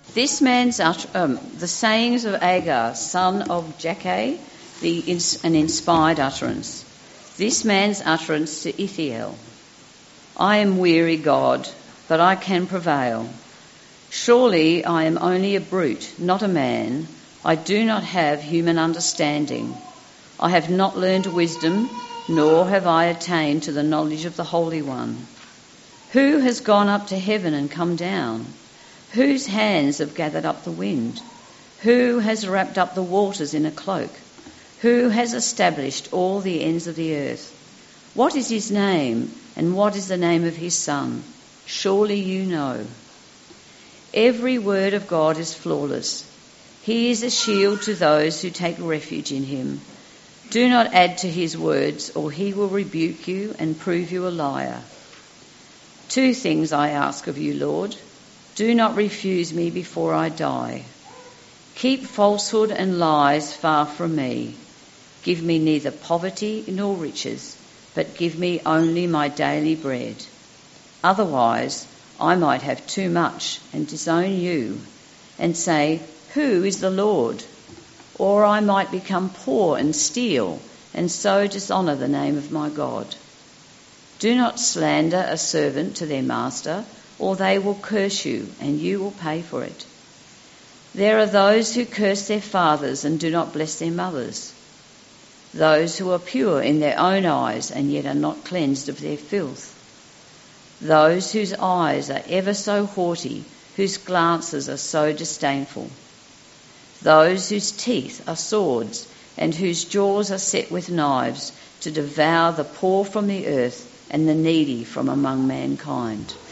This man's the sayings of Agar, son of Jakeh, an inspired utterance. This man's utterance to Ithiel. I am weary, God, but I can prevail. Surely I am only a brute, not a man. I do not have human understanding. I have not learned wisdom, nor have I attained to the knowledge of the Holy One. Who has gone up to heaven and come down? Whose hands have gathered up the wind? Who has wrapped up the waters in a cloak? Who has established all the ends of the earth? What is his name, and what is the name of his son? Surely you know. Every word of God is flawless. He is a shield to those who take refuge in him. Do not add to his words, or he will rebuke you and prove you a liar. 2 things I ask of you, Lord. Do not refuse me before I die. Keep falsehood and lies far from me. Give me neither poverty nor riches, but give me only my daily bread. Otherwise, I might have too much and disown you and say, who is the Lord? Or I might become poor and steal and so dishonour the name of my God. Do not slander a servant to their master, or they will curse you, and you will pay for it. There are those who curse their fathers and do not bless their mothers, those who are pure in their own eyes and yet are not cleansed of their filth, those whose eyes are ever so haughty, whose glances are so disdainful, those whose teeth are swords and whose jaws are set with knives to devour the poor from the earth and the needy from among mankind.